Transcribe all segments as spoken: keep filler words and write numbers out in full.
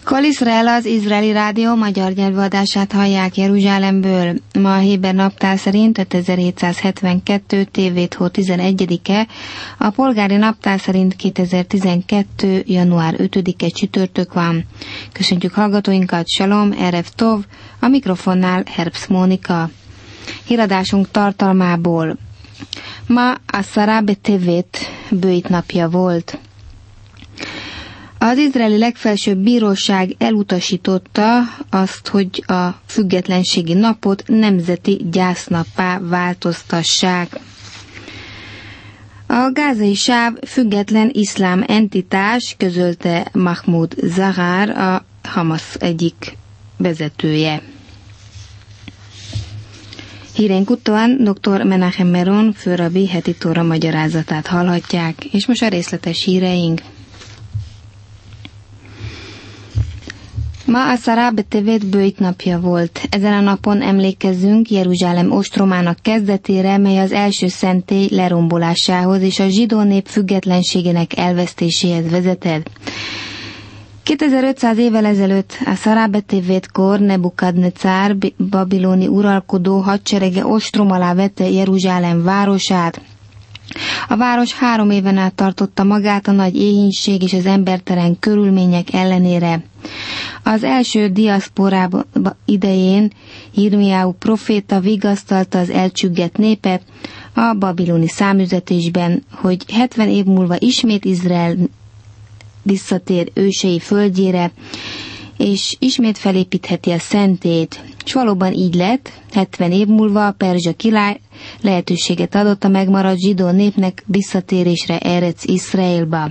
Kol Izrael, az izraeli rádió magyar nyelvű adását hallják Jeruzsálemből. Ma a héber naptár szerint ötezer-hétszázhetvenkettő tévéthó tizenegyedike, a polgári naptár szerint kétezer-tizenkettő január ötödike csütörtök van. Köszöntjük hallgatóinkat, Shalom, Erev Tov, a mikrofonnál Herbst Mónika. Híradásunk tartalmából. Ma a Szara Betevet bőjt napja volt. Az izraeli legfelsőbb bíróság elutasította azt, hogy a függetlenségi napot nemzeti gyásznappá változtassák. A gázai sáv független iszlám entitás, közölte Mahmoud Zahar, a Hamas egyik vezetője. Hírénk után doktor Menachem Meron főrabbi heti tóra magyarázatát hallhatják, és most a részletes híreink. Ma a Szara Betevet bőjt napja volt. Ezen a napon emlékezzünk Jeruzsálem ostromának kezdetére, mely az első szentély lerombolásához és a zsidó nép függetlenségének elvesztéséhez vezetett. kétezer-ötszáz évvel ezelőtt a Szara Betevetkor Nebukadnecár babiloni uralkodó hadserege ostrom alá vette Jeruzsálem városát. A város három éven át tartotta magát a nagy éhínség és az embertelen körülmények ellenére. Az első diaszporában idején Irmiáú proféta vigasztalta az elcsüggett népet a babiloni számüzetésben, hogy hetven év múlva ismét Izrael visszatér ősei földjére, és ismét felépítheti a szentét. És valóban így lett, hetven év múlva a perzsa király lehetőséget adott a megmaradt zsidó népnek visszatérésre Erec Iszraélba.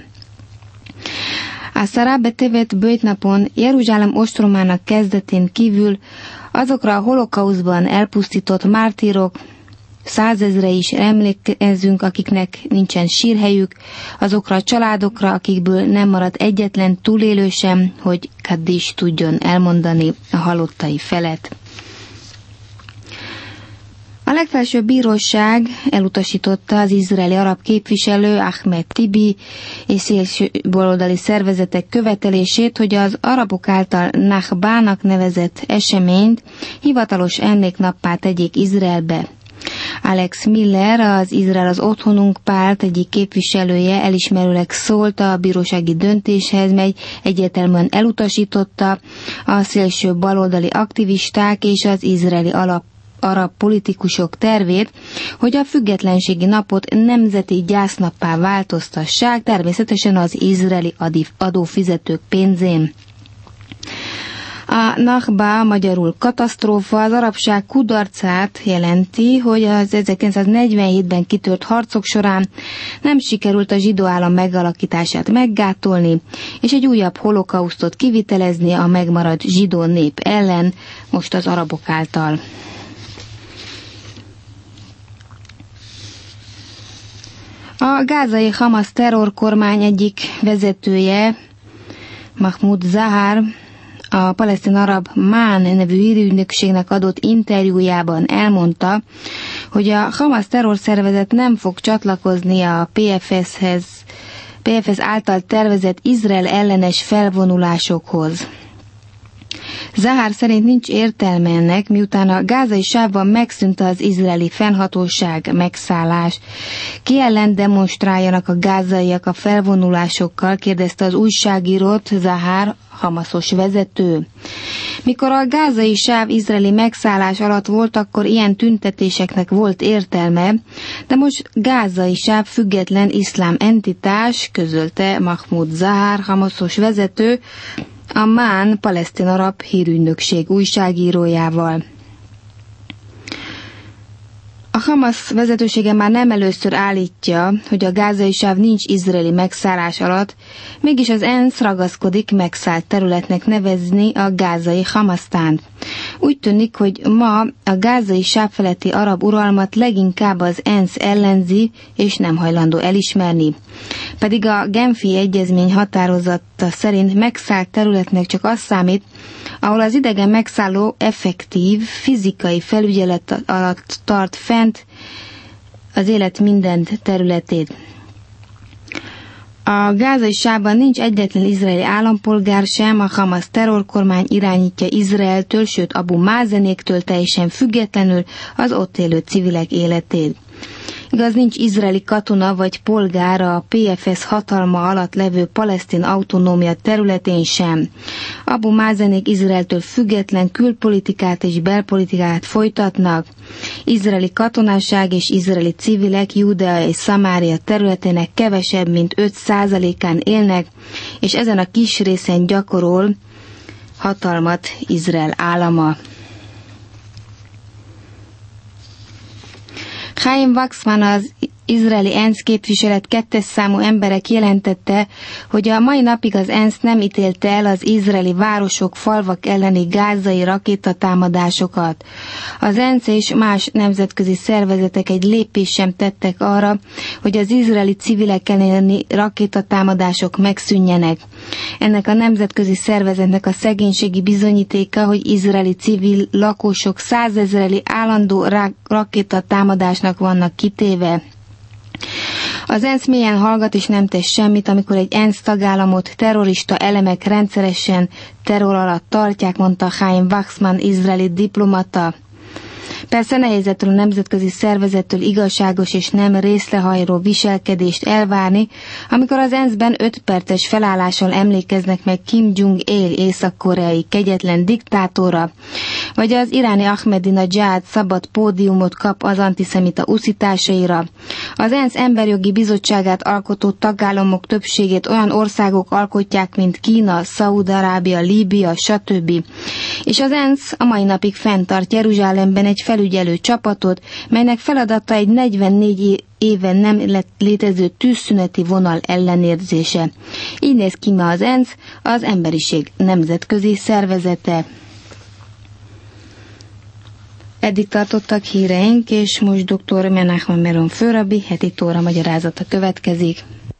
A Szara Betevet bőjtnapon Jeruzsálem ostromának kezdetén kívül azokra a holokauszban elpusztított mártírok százezre is emlékezzünk, akiknek nincsen sírhelyük, azokra a családokra, akikből nem maradt egyetlen túlélő sem, hogy Kaddish tudjon elmondani a halottai felett. A legfelsőbb bíróság elutasította az izraeli arab képviselő Ahmed Tibi és szélső baloldali szervezetek követelését, hogy az arabok által Nakbának nevezett eseményt hivatalos emléknappá tegyék Izraelbe. Alex Miller, az Izrael az otthonunk párt egyik képviselője elismerőleg szólt a bírósági döntéshez, mely egyértelműen elutasította a szélső baloldali aktivisták és az izraeli alap arab politikusok tervét, hogy a függetlenségi napot nemzeti gyásznappá változtassák, természetesen az izraeli adófizetők pénzén. A Nakba, magyarul katasztrófa, az arabság kudarcát jelenti, hogy az ezerkilencszáznegyvenhétben kitört harcok során nem sikerült a zsidó állam megalakítását meggátolni, és egy újabb holokausztot kivitelezni a megmaradt zsidó nép ellen, most az arabok által. A gázai Hamas terrorkormány egyik vezetője, Mahmoud Zahar, a palesztin arab Mán nevű hírügynökségnek adott interjújában elmondta, hogy a Hamas terrorszervezet nem fog csatlakozni a pé ef es-hez, pé ef es által tervezett Izrael ellenes felvonulásokhoz. Zahar szerint nincs értelme ennek, miután a gázai sávban megszűnt az izraeli fennhatóság, megszállás. Ki ellen demonstráljanak a gázaiak a felvonulásokkal, kérdezte az újságírót Zahar, hamaszos vezető. Mikor a gázai sáv izraeli megszállás alatt volt, akkor ilyen tüntetéseknek volt értelme, de most gázai sáv független iszlám entitás, közölte Mahmoud Zahar, hamaszos vezető, a Mán palesztin arab hírügynökség újságírójával. A Hamas vezetősége már nem először állítja, hogy a gázai sáv nincs izraeli megszállás alatt, mégis az ENSZ ragaszkodik megszállt területnek nevezni a gázai Hamasztánt. Úgy tűnik, hogy ma a gázai sáv feletti arab uralmat leginkább az ENSZ ellenzi, és nem hajlandó elismerni. Pedig a Genfi egyezmény határozata szerint megszállt területnek csak az számít, ahol az idegen megszálló effektív, fizikai felügyelet alatt tart fent az élet minden területét. A A gázai sávban nincs egyetlen izraeli állampolgár sem, a Hamas terrorkormány irányítja Izraeltől, sőt Abu Mázenéktől teljesen függetlenül az ott élő civilek életét. Igaz, nincs izraeli katona vagy polgár a pé ef es hatalma alatt levő palesztin autonómia területén sem. Abu Mázenék Izraeltől független külpolitikát és belpolitikát folytatnak. Izraeli katonasság és izraeli civilek Júdea és Szamária területének kevesebb, mint öt százalékán élnek, és ezen a kis részen gyakorol hatalmat Izrael állama. Chaim Waxman, az izraeli ENSZ képviselet kettes számú emberek jelentette, hogy a mai napig az ENSZ nem ítélte el az izraeli városok, falvak elleni gázai rakétatámadásokat. Az ENSZ és más nemzetközi szervezetek egy lépést sem tettek arra, hogy az izraeli civilek elleni rakétatámadások megszűnjenek. Ennek a nemzetközi szervezetnek a szegénységi bizonyítéka, hogy izraeli civil lakosok százezreli állandó rakétatámadásnak vannak kitéve. Az ENSZ mélyen hallgat és nem tesz semmit, amikor egy ENSZ tagállamot terrorista elemek rendszeresen terror alatt tartják, mondta Chaim Waxman, izraeli diplomata. Persze nehéz ettől a nemzetközi szervezettől igazságos és nem részrehajló viselkedést elvárni, amikor az ENSZ-ben öt perces felállással emlékeznek meg Kim Jong-il észak-koreai kegyetlen diktátora, vagy az iráni Ahmadinejad szabad pódiumot kap az antiszemita uszításaira. Az ENSZ emberjogi bizottságát alkotó tagállamok többségét olyan országok alkotják, mint Kína, Szaúd-Arábia, Líbia, stb. És az ENSZ a mai napig fenntart Jeruzsálemben egy felügyelő csapatot, melynek feladata egy negyvennégy éven nem létező tűzszüneti vonal ellenérzése. Így néz ki ma az ENSZ, az emberiség nemzetközi szervezete. Eddig tartottak híreink, és most dr. Menachem Meron főrabbi heti tóra magyarázata következik.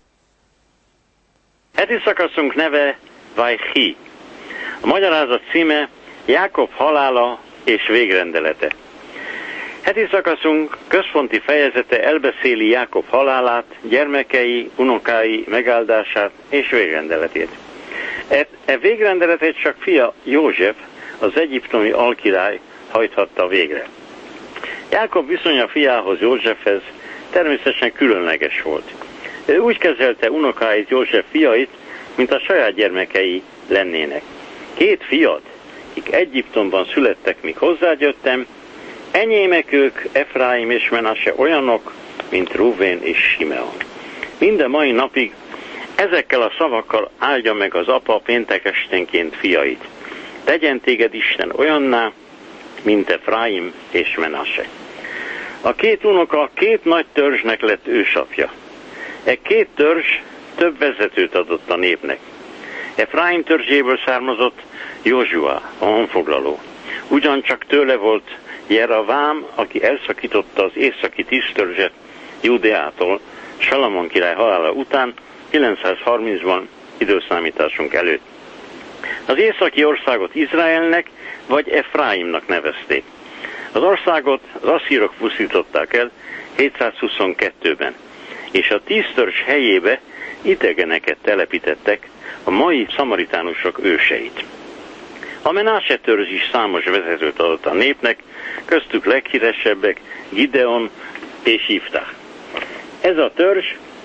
Heti szakaszunk neve Vajhi. A magyarázat címe Jákob halála és végrendelete. Heti szakaszunk központi fejezete elbeszéli Jákob halálát, gyermekei, unokái megáldását és végrendeletét. E, e végrendeletét csak fia József, az egyiptomi alkirály hajthatta végre. Jákob viszonya fiához, Józsefhez természetesen különleges volt. Ő úgy kezelte unokáit, József fiait, mint a saját gyermekei lennének. Két fiat, akik Egyiptomban születtek, míg hozzágyöttem, enyémek ők, Efraim és Menasse olyanok, mint Ruvén és Simeon. Minden mai napig ezekkel a szavakkal áldja meg az apa péntek esténként fiait. Tegyen téged Isten olyanná, mint Efraim és Menasse. A két unoka két nagy törzsnek lett ősapja. E két törzs több vezetőt adott a népnek. Efraim törzséből származott Józsua, a honfoglaló. Ugyancsak tőle volt Jeravám, aki elszakította az északi tíz törzset Júdeától Salamon király halála után kilencszázharmincban időszámításunk előtt. Az északi országot Izraelnek vagy Efraimnak nevezték. Az országot az asszírok pusztították el hétszázhuszonkettőben, és a tíz törzs helyébe idegeneket telepítettek, a mai szamaritánusok őseit. A Menáse törzs is számos vezetőt adott a népnek, köztük leghíresebbek Gideon és Iftach. Ez a törzs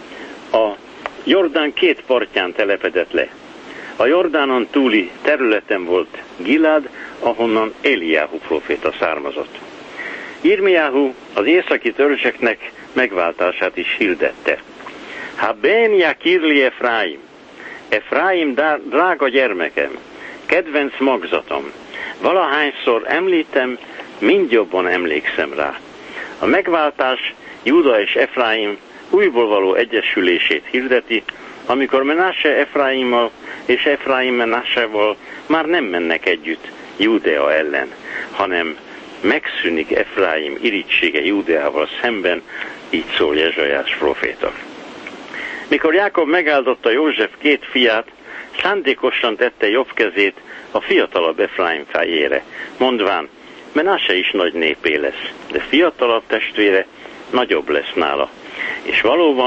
a Jordán két partján telepedett le. A Jordánon túli területen volt Gilad, ahonnan Eliáhu proféta származott. Irmiáhu az északi törzseknek megváltását is hirdette. Ha ben jakirli Efraim, Efraim drága gyermekem, kedvenc magzatom, valahányszor említem, mind jobban emlékszem rá. A megváltás Júda és Efraim újból való egyesülését hirdeti, amikor Menasse Efraimmal és Efraim Menasseval már nem mennek együtt Júdea ellen, hanem megszűnik Efraim irítsége Júdeával szemben, így szól Jezsajás proféta. Mikor Jákob megáldotta József két fiát, szándékosan tette jobb kezét a fiatalabb Efraim fejére, mondván, Menasse is nagy népé lesz, de fiatalabb testvére nagyobb lesz nála. És valóban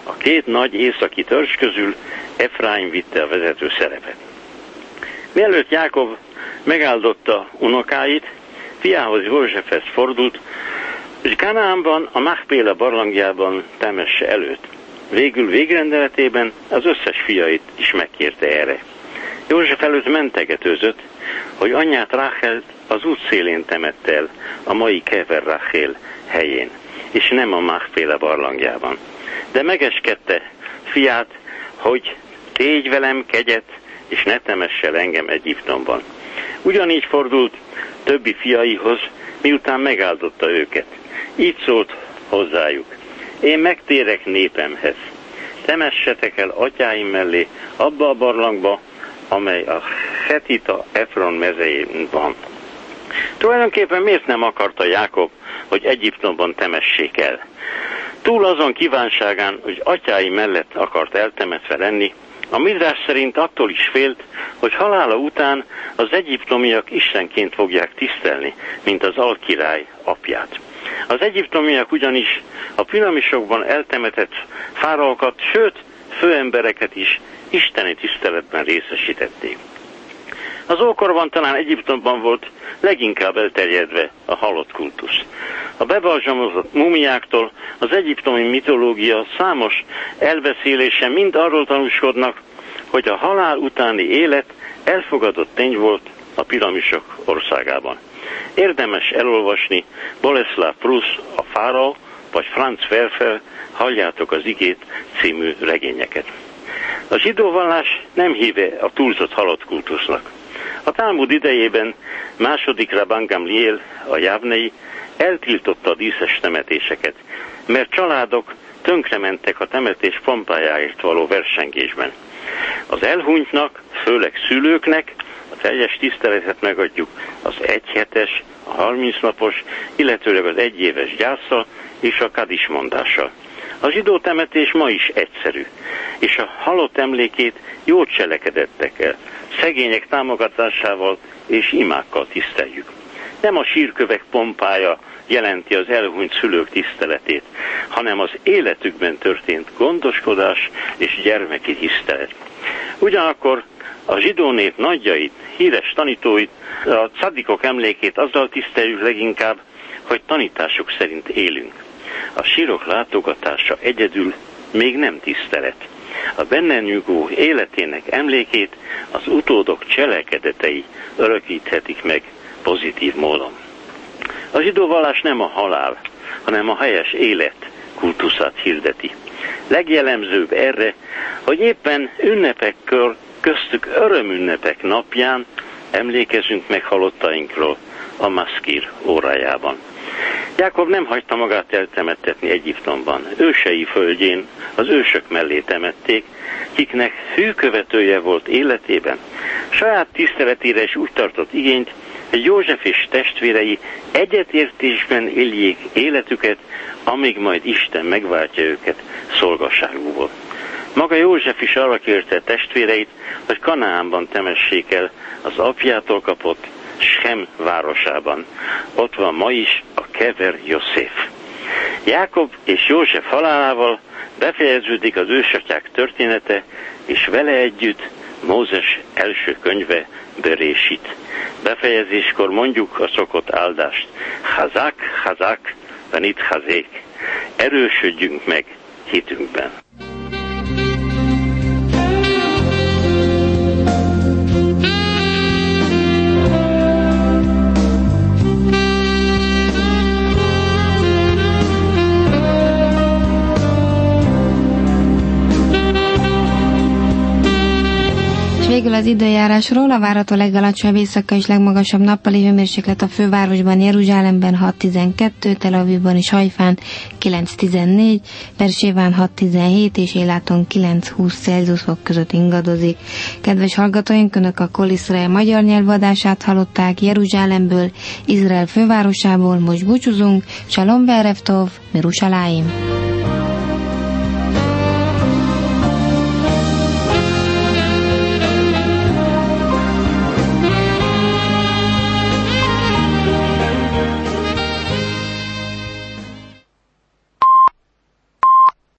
A két nagy északi törzs közül Efraim vitte a vezető szerepet. Mielőtt Jákob megáldotta unokáit, fiához Józsefhez fordult, és Kanaánban, a Machpéla barlangjában temesse előtt. Végül végrendeletében az összes fiait is megkérte erre. József előtt mentegetőzött, hogy anyját Ráchelt az út szélén temette el, a mai Kever Rachel helyén, és nem a Machpéla barlangjában. De megeskedte fiát, hogy tégy velem kegyet, és ne temess el engem Egyiptomban. Ugyanígy fordult többi fiaihoz, miután megáldotta őket. Így szólt hozzájuk: én megtérek népemhez. Temessetek el atyáim mellé abba a barlangba, amely a Hetita Efron mezején van. Tulajdonképpen miért nem akarta Jákob, hogy Egyiptomban temessék el? Túl azon kívánságán, hogy atyái mellett akart eltemetve lenni, a Midrás szerint attól is félt, hogy halála után az egyiptomiak istenként fogják tisztelni, mint az alkirály apját. Az egyiptomiak ugyanis a piramisokban eltemetett fáraókat, sőt, főembereket is isteni tiszteletben részesítették. Az ókorban talán Egyiptomban volt leginkább elterjedve a halott kultusz. A bebalzsamozott mumiáktól az egyiptomi mitológia számos elbeszélése mind arról tanúskodnak, hogy a halál utáni élet elfogadott tény volt a piramisok országában. Érdemes elolvasni Boleslav Prusz, a Fáraó, vagy Franz Werfel, Halljátok az igét című regényeket. A zsidó vallás nem híve a túlzott halott kultusznak. A Talmud idejében második Rabban Gamliel, a Javnei, eltiltotta a díszes temetéseket, mert családok tönkrementek a temetés pompájáért való versengésben. Az elhunytnak, főleg szülőknek a teljes tiszteletet megadjuk az egyhetes, a harmincnapos, illetőleg az egyéves gyászsal és a kadis mondással. A zsidó temetés ma is egyszerű, és a halott emlékét jó cselekedettekkel, szegények támogatásával és imákkal tiszteljük. Nem a sírkövek pompája jelenti az elhunyt szülők tiszteletét, hanem az életükben történt gondoskodás és gyermeki tisztelet. Ugyanakkor a zsidó nép nagyjait, híres tanítóit, a cadikok emlékét azzal tiszteljük leginkább, hogy tanításuk szerint élünk. A sírok látogatása egyedül még nem tisztelet. A benne nyugvó életének emlékét az utódok cselekedetei örökíthetik meg pozitív módon. A zsidó vallás nem a halál, hanem a helyes élet kultuszát hirdeti. Legjellemzőbb erre, hogy éppen ünnepekkor, köztük örömünnepek napján emlékezünk meg halottainkról a Maszkir órájában. Jákob nem hagyta magát eltemettetni Egyiptomban. Ősei földjén az ősök mellé temették, kiknek hűkövetője volt életében. Saját tiszteletére is úgy tartott igényt, hogy József és testvérei egyetértésben éljék életüket, amíg majd Isten megváltja őket szolgaságúból. Maga József is arra kérte testvéreit, hogy Kanaánban temessék el az apjától kapott Sem városában. Ott van ma is a Kever Josef. Jákob és József halálával befejeződik az ősatyák története, és vele együtt Mózes első könyve, Berésit. Befejezéskor mondjuk a szokott áldást: Hazák, hazák, venit hazék. Erősödjünk meg hitünkben. Végül az időjárásról: a várható legalacsonyabb éjszakai és legmagasabb nappali hőmérséklet a fővárosban, Jeruzsálemben hat tizenkettő, Tel Avivban és Hajfán kilenc tizennégy, Beerséván hat tizenhét és Éláton kilenc húsz Celsius fok között ingadozik. Kedves hallgatóink, Önök a Kol Iszrael magyar nyelvadását hallották Jeruzsálemből, Izrael fővárosából. Most búcsúzunk. Shalom ve'erev tov, Mirushalayim.